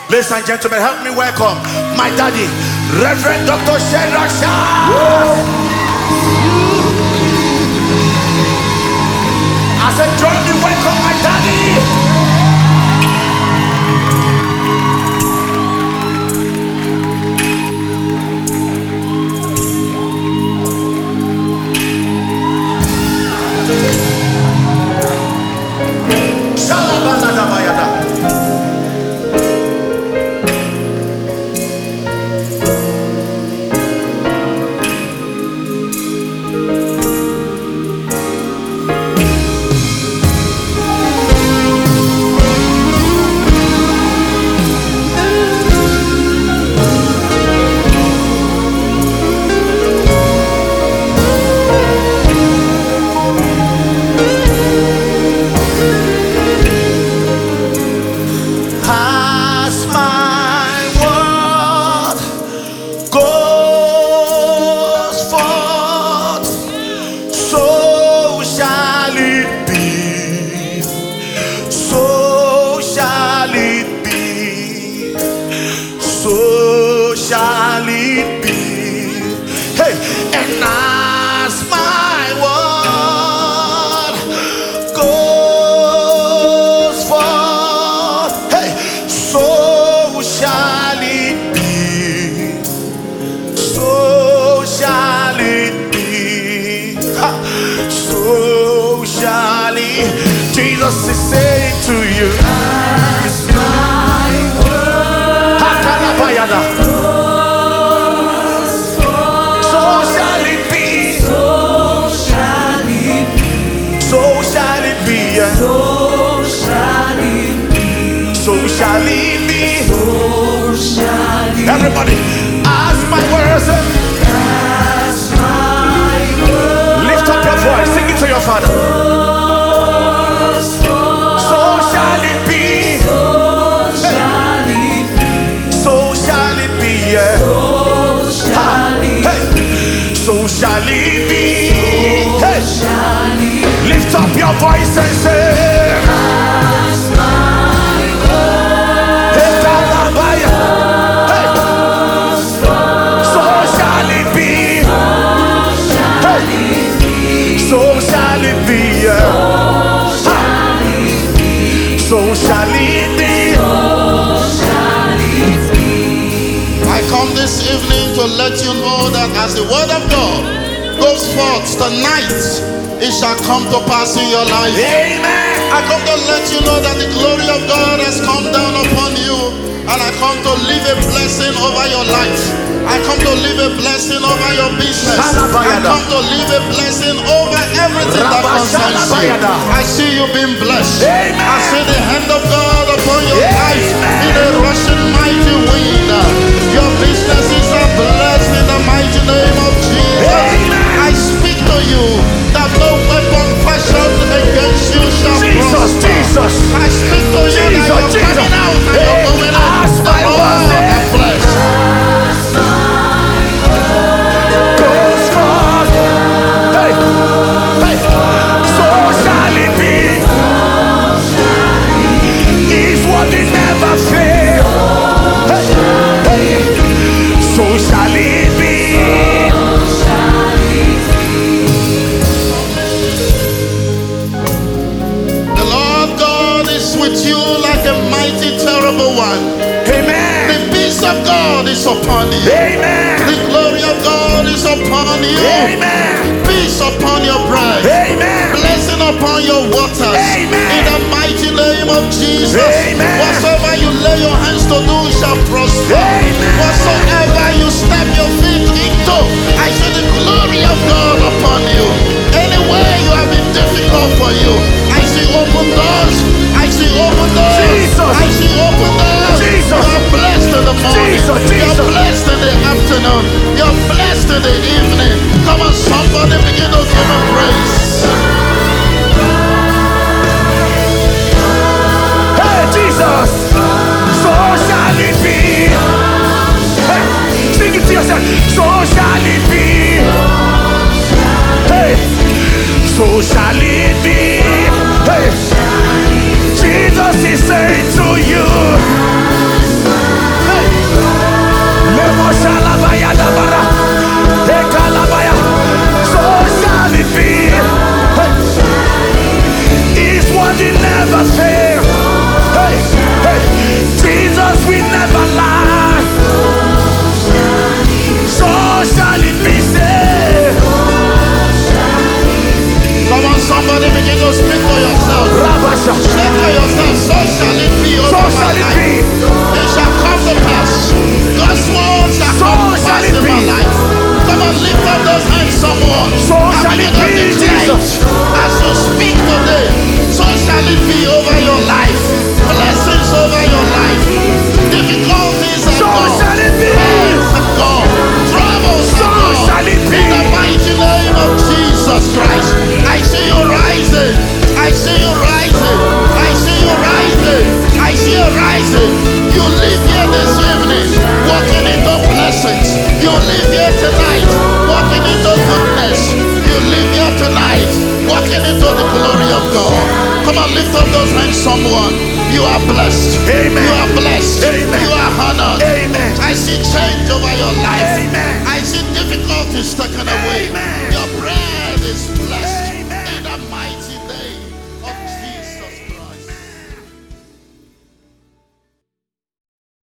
Ladies and gentlemen, help me welcome my daddy, Reverend Dr. Shadrach Shah. I said, join me, welcome my daddy. Jesus is saying to you, as my word so shall it be, so shall it be, so shall it be, so shall it be, so shall it be, so shall it be. Everybody, as my word, as my word. Lift up your voice, sing it to your Father. So shall it be. Hey. Lift up your voice and say, as my word. Hey. So shall it be. Hey. So shall it be. So shall it be. I come this evening to let you know that as the word of God goes forth tonight, it shall come to pass in your life. Amen. I come to let you know that the glory of God has come down upon you, and I come to leave a blessing over your life. I come to leave a blessing over your business. I come to leave a blessing over everything that concerns you. I see you being blessed. Amen. I see the hand of God upon your life in a rushing mighty wind. Your businesses are blessed in the mighty name of Jesus. Amen. I speak to you that no weapon fashioned against you shall prosper. Jesus. I speak to you that you're coming out and you're going out. The Lord has blessed. Goes forth. Hey. Hey. So shall it be. His word will never fail. Hey. So shall it be. The Lord God is with you like a mighty, terrible one. Amen. The peace of God is upon you. Amen. The glory of God is upon you. Amen. Peace upon your bread. Amen. Blessing upon your waters. Amen. In the mighty name of Jesus. Amen. Whatsoever you lay your hands to do shall prosper. Amen. Whatsoever you step your feet into, I see the glory of God upon you. Anywhere you have been difficult for you, I see open doors. I see open doors. Jesus. I see open doors. Jesus. You are blessed in the morning. Jesus. You're blessed in the afternoon. You're blessed in the evening. Come on, somebody begin to give him praise. Hey, Jesus. So shall it be. Hey, sing it to yourself. So shall it be. Hey, so shall it be. Hey, Jesus is saying to you, lift up those hands, someone. You are blessed. Amen. You